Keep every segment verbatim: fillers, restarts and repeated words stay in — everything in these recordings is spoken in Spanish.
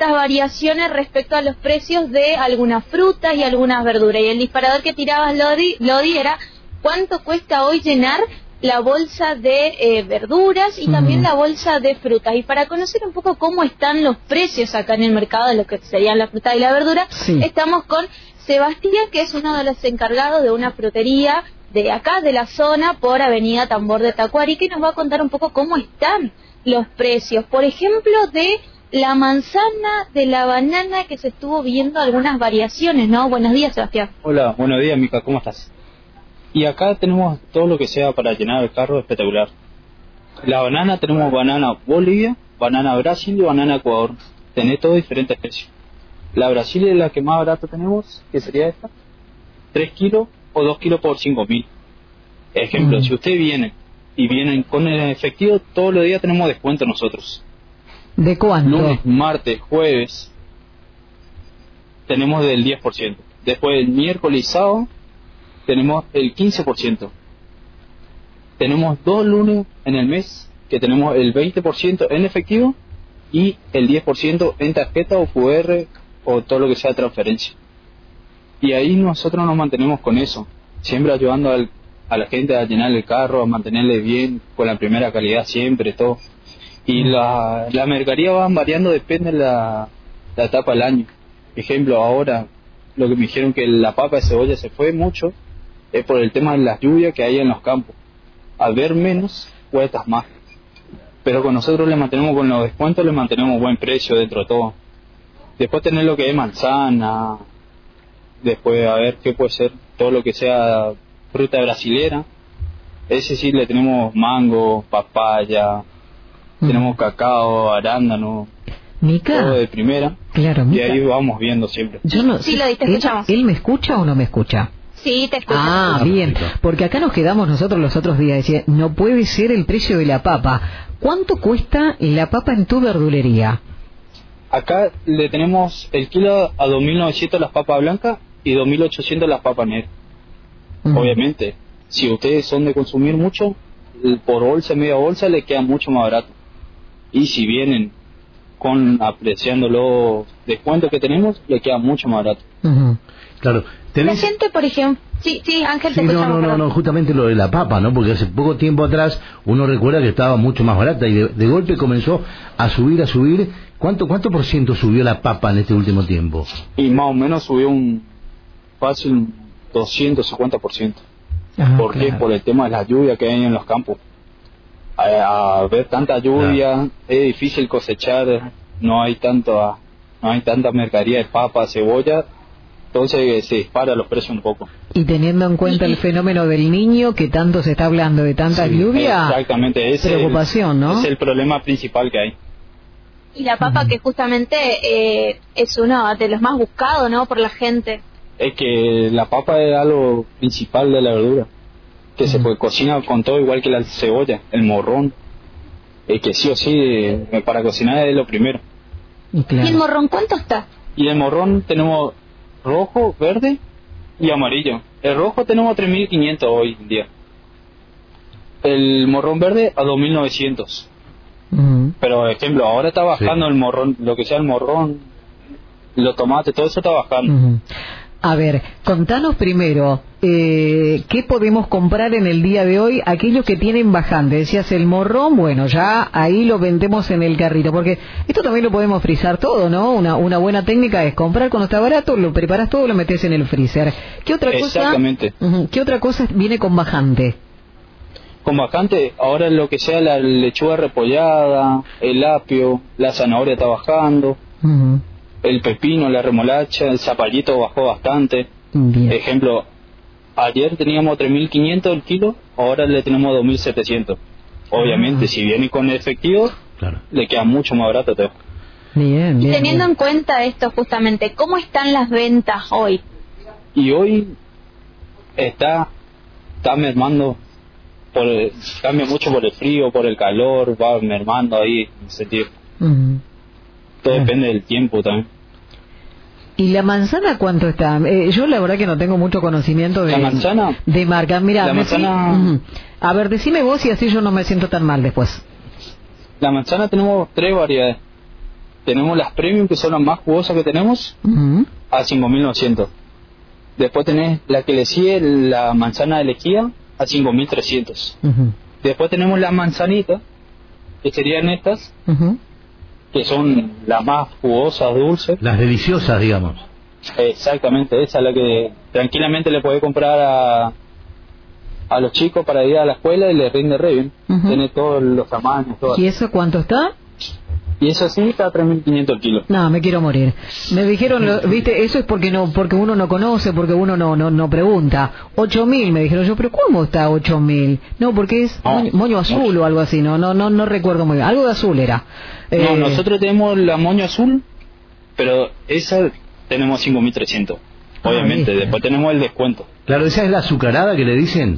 estas variaciones respecto a los precios de algunas frutas y algunas verduras. Y el disparador que tirabas, Lodi, Lodi era cuánto cuesta hoy llenar la bolsa de eh, verduras y mm. también la bolsa de frutas. Y para conocer un poco cómo están los precios acá en el mercado de lo que serían la fruta y la verdura, sí. estamos con Sebastián, que es uno de los encargados de una frutería de acá, de la zona, por Avenida Tambor de Tacuary, que nos va a contar un poco cómo están los precios. Por ejemplo, de la manzana, de la banana, que se estuvo viendo algunas variaciones, ¿no? Buenos días, Sebastián. Hola, buenos días, Mica, ¿cómo estás? Y acá tenemos todo lo que sea para llenar el carro espectacular. La banana, tenemos banana Bolivia, banana Brasil y banana Ecuador. Tenés todo diferentes precios. La Brasil es la que más barata tenemos, que sería esta, tres kilos o dos kilos por cinco mil. Ejemplo, mm. si usted viene y vienen con el efectivo, todos los días tenemos descuento nosotros. ¿De cuánto? Lunes, martes, jueves, tenemos del diez por ciento. Después el miércoles y sábado, tenemos el quince por ciento. Tenemos dos lunes en el mes que tenemos el veinte por ciento en efectivo y el diez por ciento en tarjeta o Q R o todo lo que sea transferencia. Y ahí nosotros nos mantenemos con eso, siempre ayudando al, a la gente a llenar el carro, a mantenerle bien, con la primera calidad siempre, todo. Y la, la mercadería van variando, depende de la, la etapa del año. Ejemplo, ahora lo que me dijeron que la papa de cebolla se fue mucho es por el tema de las lluvias que hay en los campos. Al ver menos, cuestas más. Pero con nosotros le mantenemos, con los descuentos le mantenemos buen precio dentro de todo. Después tener lo que es manzana, después a ver qué puede ser, todo lo que sea fruta brasilera, ese sí le tenemos mango, papaya, mm. tenemos cacao, arándano, Mica, todo de primera, claro, y Mica. ahí vamos viendo siempre. Yo no, sí, lo te escuchamos. ¿Él, ¿Él me escucha o no me escucha? Sí, te escucho. Ah, bien, porque acá nos quedamos nosotros los otros días, decía, no puede ser el precio de la papa. ¿Cuánto cuesta la papa en tu verdulería? Acá le tenemos el kilo a dos mil novecientos las papas blancas y dos mil ochocientos las papas negras. Uh-huh. Obviamente, si ustedes son de consumir mucho, por bolsa, media bolsa, le queda mucho más barato. Y si vienen con apreciando los descuentos que tenemos, le queda mucho más barato. Uh-huh. Claro. ¿Tenés... La gente, por ejemplo... Sí, sí, Ángel, te sí, escuchamos. No, no, no, no, justamente lo de la papa, ¿no? Porque hace poco tiempo atrás uno recuerda que estaba mucho más barata y de, de golpe comenzó a subir, a subir. ¿Cuánto cuánto por ciento subió la papa en este último tiempo? Y más o menos subió un fácil doscientos cincuenta por ciento. Ah, ¿Por qué? claro. Por el tema de la lluvia que hay en los campos. A, a ver tanta lluvia, claro. Es difícil cosechar, no hay tanto, no hay tanta mercadería de papa, cebolla. Entonces se dispara los precios un poco. Y teniendo en cuenta el fenómeno del niño, que tanto se está hablando de tanta sí, lluvia, exactamente, ese preocupación, el, ¿no? Es el problema principal que hay. Y la papa uh-huh. que justamente eh, es uno de los más buscados, ¿no? Por la gente. Es que la papa es algo principal de la verdura, que uh-huh. se puede cocinar con todo, igual que la cebolla, el morrón. Es que sí o sí, eh, para cocinar es lo primero. Y, claro. ¿Y el morrón cuánto está? Y el morrón tenemos rojo, verde y amarillo. El rojo tenemos tres mil quinientos hoy en día. El morrón verde a dos mil novecientos. Uh-huh. Pero, ejemplo, ahora está bajando sí. el morrón, lo que sea el morrón, los tomates, todo eso está bajando. Uh-huh. A ver, contanos primero, eh, ¿qué podemos comprar en el día de hoy? Aquellos que tienen bajante, decías el morrón, bueno, ya ahí lo vendemos en el carrito, porque esto también lo podemos frizar todo, ¿no? Una una buena técnica es comprar cuando está barato, lo preparas todo, lo metes en el freezer. ¿Qué otra cosa? Exactamente. Uh-huh, ¿qué otra cosa viene con bajante? Con bajante, ahora lo que sea la lechuga repollada, el apio, la zanahoria está bajando. Uh-huh. El pepino, la remolacha, el zapallito bajó bastante. Bien. Ejemplo, ayer teníamos tres mil quinientos el kilo, ahora le tenemos dos mil setecientos. Obviamente, ah. si viene con efectivo, claro. le queda mucho más barato todo. Bien, bien, y teniendo bien. en cuenta esto justamente, ¿cómo están las ventas hoy? Y hoy está, está mermando, por el, cambia mucho por el frío, por el calor, va mermando ahí en ese tiempo. Uh-huh. Todo ah. depende del tiempo también. ¿Y la manzana cuánto está? Eh, yo la verdad que no tengo mucho conocimiento de, ¿La manzana? de marca. Mira, la manzana... uh-huh. A ver, decime vos y así yo no me siento tan mal después. La manzana tenemos tres variedades. tenemos las premium, que son las más jugosas que tenemos, Ujú. a cinco mil novecientos. Después tenés la que le sigue, la manzana de lejía, a cinco mil trescientos. Ujú. Después tenemos la manzanita, que serían estas, Ujú. que son las más jugosas, dulces. Las deliciosas, digamos. Exactamente, esa es la que tranquilamente le puede comprar a, a los chicos para ir a la escuela y les rinde re bien. Ujú. Tiene todos los tamaños, todo. ¿Y eso cuánto está? Y eso sí está a tres mil quinientos kilos. No, me quiero morir. Me dijeron, lo- viste, eso es porque no, porque uno no conoce, porque uno no, no, no pregunta. Ocho mil, me dijeron yo, pero ¿cómo está ocho mil? No, porque es No, moño, moño azul no. o algo así, no, no, no, no recuerdo muy bien. Algo de azul era. No, Eh, nosotros tenemos la moño azul, pero esa tenemos cinco mil trescientos. Ah, Obviamente, viste. después tenemos el descuento. Claro, esa es la azucarada que le dicen.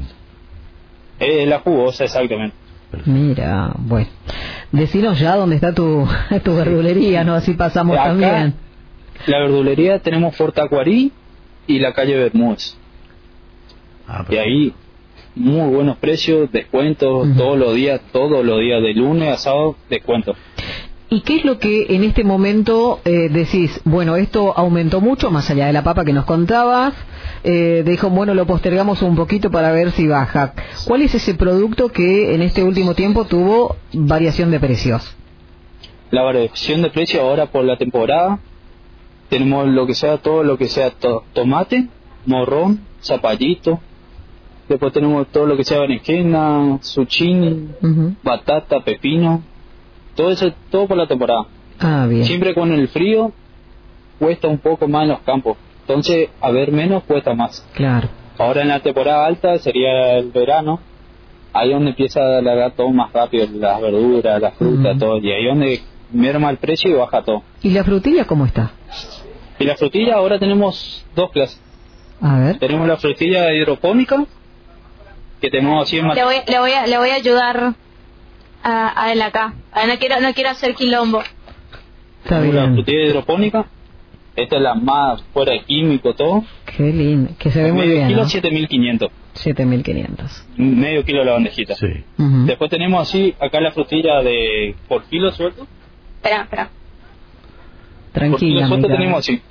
Es la jugosa, exactamente. Mira, bueno. Decinos ya dónde está tu, tu verdulería, ¿no? Así pasamos Acá, también. La verdulería tenemos Fortacuarí y la calle Bermúdez. Ah, Y ahí, muy buenos precios, descuentos, Ujú. todos los días, todos los días, de lunes a sábado, descuentos. ¿Y qué es lo que en este momento eh, decís? Bueno, esto aumentó mucho, más allá de la papa que nos contabas. Eh, dijo, bueno, lo postergamos un poquito para ver si baja. ¿Cuál es ese producto que en este último tiempo tuvo variación de precios? La variación de precio ahora por la temporada, tenemos lo que sea, todo lo que sea to- tomate, morrón, zapallito. Después tenemos todo lo que sea berenjena, zucchini, Ujú. batata, pepino. Todo eso, todo por la temporada. Ah, bien. Siempre con el frío cuesta un poco más en los campos. Entonces, a ver menos cuesta más. Claro. Ahora en la temporada alta sería el verano. Ahí donde empieza a alargar todo más rápido, las verduras, las frutas, Ujú. todo. Y ahí donde merma el precio y baja todo. ¿Y la frutilla cómo está? Y la frutilla ahora tenemos dos clases. A ver. Tenemos la frutilla hidropónica, que tenemos así en Le voy, le voy a, le voy a ayudar a, a él acá. A no quiero, no quiero hacer quilombo. Está tenemos la bien. frutilla hidropónica. Esta es la más fuera de químico, todo. Qué lindo. Que se ve muy Medio bien, kilo, ¿no? siete mil quinientos. siete mil quinientos. Medio kilo la bandejita. Sí. Ujú. Después tenemos así, acá la frutilla de por kilo suelto. Espera, espera. Por kilo Tranquila, suelto amiga. tenemos así.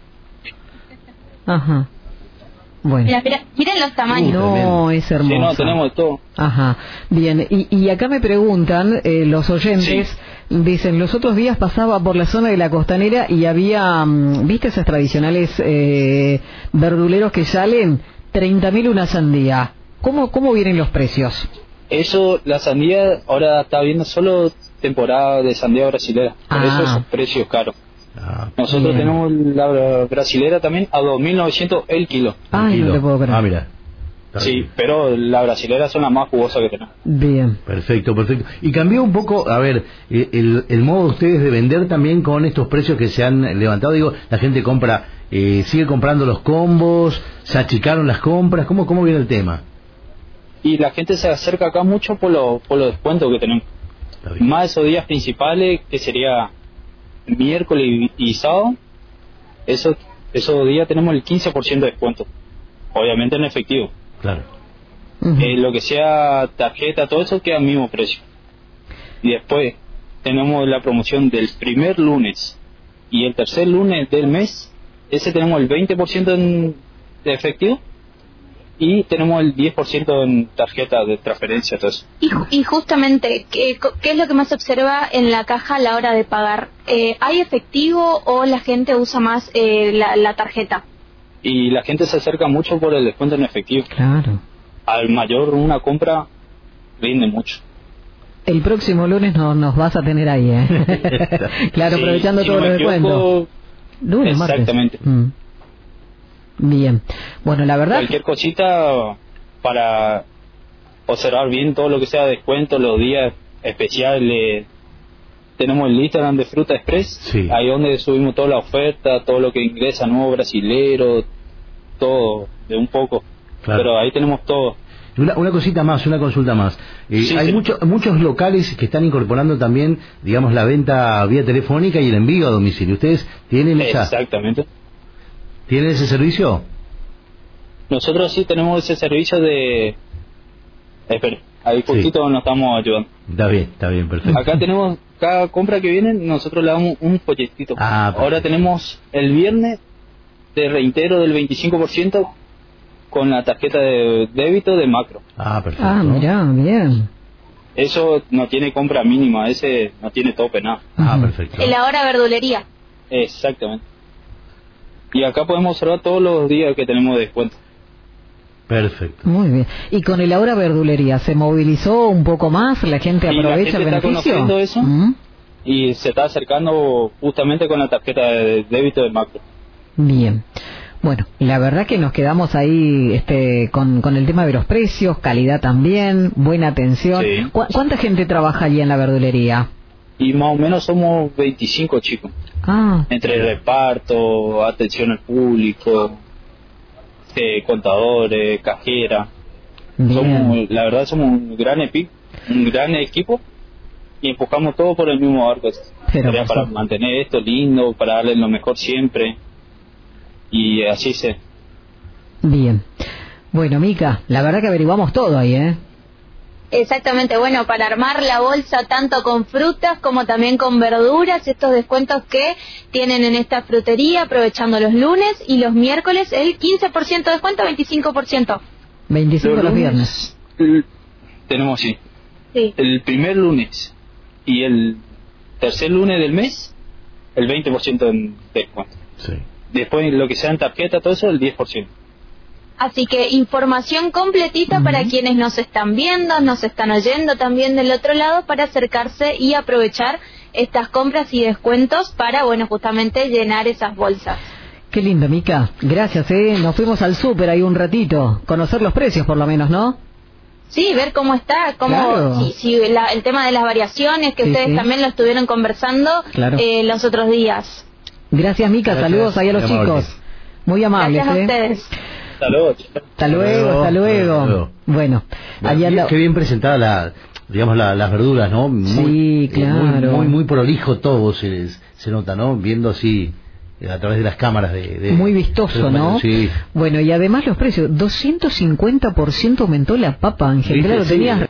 Ajá. Bueno. Mira, mira, miren los tamaños. No, es hermoso. Sí, no, tenemos de todo. Ajá, bien. Y, y acá me preguntan, eh, los oyentes, dicen, los otros días pasaba por la zona de la costanera y había, mm, ¿viste esas tradicionales eh, verduleros que salen? treinta mil una sandía. ¿Cómo, ¿Cómo vienen los precios? Eso, la sandía, ahora está viendo solo temporada de sandía brasilera. Por Ah. eso esos precios caros. Ah, Nosotros Bien. tenemos la brasilera también a dos mil novecientos el kilo. Ay, no tranquilo. te puedo creer. Ah, mira. Está Sí, bien. pero la brasilera son las más jugosas que tenemos. Bien. Perfecto, perfecto. Y cambió un poco, a ver, eh, el, el modo de ustedes de vender también con estos precios que se han levantado. Digo, la gente compra, eh, sigue comprando los combos, se achicaron las compras. ¿Cómo, cómo viene el tema? Y la gente se acerca acá mucho por, lo, por los descuentos que tenemos. Está bien. Más esos días principales, que sería miércoles y, y sábado, esos, esos días tenemos el quince por ciento de descuento. Obviamente en efectivo. Claro. Ujú. Eh, lo que sea tarjeta, todo eso queda al mismo precio. Y después tenemos la promoción del primer lunes y el tercer lunes del mes. Ese tenemos el veinte por ciento en de efectivo y tenemos el diez por ciento en tarjeta de transferencia, todo eso. Y, ju- y justamente, ¿qué, co- ¿qué es lo que más se observa en la caja a la hora de pagar? Eh, ¿Hay efectivo o la gente usa más eh, la, la tarjeta? Y la gente se acerca mucho por el descuento en efectivo. Claro. Al mayor una compra rinde mucho. El próximo lunes no, nos vas a tener ahí, ¿eh? Claro, Sí, aprovechando si todo no el me descuento. equivoco, Lunes, martes. exactamente. Mm. Bien. Bueno, la verdad... Cualquier cosita para observar bien todo lo que sea descuento, los días especiales. Tenemos el Instagram de Fruta Express, Sí. ahí donde subimos toda la oferta, todo lo que ingresa nuevo brasilero, todo, de un poco. Claro. Pero ahí tenemos todo. Una, una cosita más, una consulta más. Eh, Sí, hay sí. mucho- muchos locales que están incorporando también, digamos, la venta vía telefónica y el envío a domicilio. ¿Ustedes tienen esa, Exactamente. tienen ese servicio? Nosotros sí tenemos ese servicio de... Espera, ahí justito nos estamos ayudando. Está bien, está bien, perfecto. Acá tenemos cada compra que viene nosotros le damos un folletito. Ah, ahora tenemos el viernes de reintegro del veinticinco por ciento con la tarjeta de débito de Macro. Ah, perfecto. Ah, mirá, bien. Eso no tiene compra mínima, ese no tiene tope, nada. Ah, Ujú. perfecto. El ahora verdulería. Exactamente. Y acá podemos observar todos los días que tenemos descuento. Perfecto. Muy bien. Y con el ahora verdulería, ¿se movilizó un poco más? ¿La gente Y la aprovecha gente el está beneficio? conociendo eso. ¿Mm? Y se está acercando justamente con la tarjeta de débito de Macro. Bien. Bueno, la verdad que nos quedamos ahí este, con, con el tema de los precios, calidad también, buena atención. Sí. ¿Cu- ¿Cuánta gente trabaja allí en la verdulería? Y más o menos somos veinticinco chicos. Ah, Entre reparto, atención al público, eh, contadores, cajera. bien. Somos, la verdad somos un gran epi, un gran equipo y empujamos todo por el mismo barco. Pero, Sería para pues, mantener esto lindo, para darle lo mejor siempre y así se. Bien. Bueno, Mica, la verdad que averiguamos todo ahí, ¿eh? Exactamente, bueno, para armar la bolsa tanto con frutas como también con verduras, estos descuentos que tienen en esta frutería, aprovechando los lunes y los miércoles, el quince por ciento de descuento, veinticinco por ciento. veinticinco los viernes. l- Tenemos sí. Sí. El primer lunes y el tercer lunes del mes, el veinte por ciento en descuento. Sí. Después lo que sea en tarjeta, todo eso, el diez por ciento. Así que información completita para Ujú. quienes nos están viendo, nos están oyendo también del otro lado, para acercarse y aprovechar estas compras y descuentos para, bueno, justamente llenar esas bolsas. Qué lindo, Mica. Gracias, ¿eh? Nos fuimos al súper ahí un ratito. Conocer los precios, por lo menos, ¿no? Sí, ver cómo está, cómo Claro. si, si la- el tema de las variaciones, que Sí, ustedes sí. también lo estuvieron conversando Claro. eh, los otros días. Gracias, Mica. Gracias. Saludos ahí a los Muy amables. chicos. Muy amables, Gracias a ¿eh? ustedes. Saludos. Hasta luego, hasta luego. Hasta luego. Bueno, allí Bien, anda... qué bien presentada la, digamos, la- las verduras, ¿no? Muy, Sí, eh, claro. Muy, muy, muy prolijo todo se, se nota, ¿no? Viendo así eh, a través de las cámaras de... de- Muy de vistoso, los ¿no? Sí. Bueno, y además los precios. doscientos cincuenta por ciento aumentó la papa, Ángel. ¿Viste? Claro, Sí. tenías